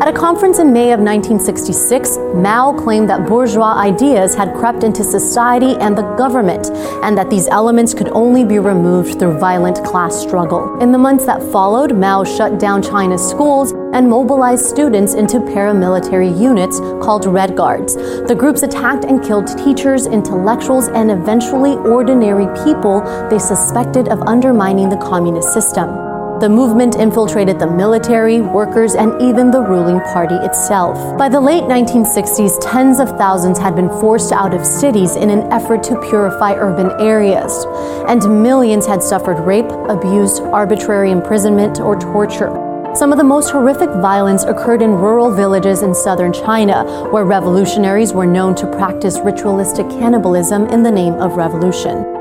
At a conference in May of 1966, Mao claimed that bourgeois ideas had crept into society and the government, and that these elements could only be removed through violent class struggle. In the months that followed, Mao shut down China's schools and mobilized students into paramilitary units called Red Guards. The groups attacked and killed teachers, intellectuals, and eventually ordinary people they suspected of undermining the communist system. The movement infiltrated the military, workers, and even the ruling party itself. By the late 1960s, tens of thousands had been forced out of cities in an effort to purify urban areas, and millions had suffered rape, abuse, arbitrary imprisonment, or torture. Some of the most horrific violence occurred in rural villages in southern China, where revolutionaries were known to practice ritualistic cannibalism in the name of revolution.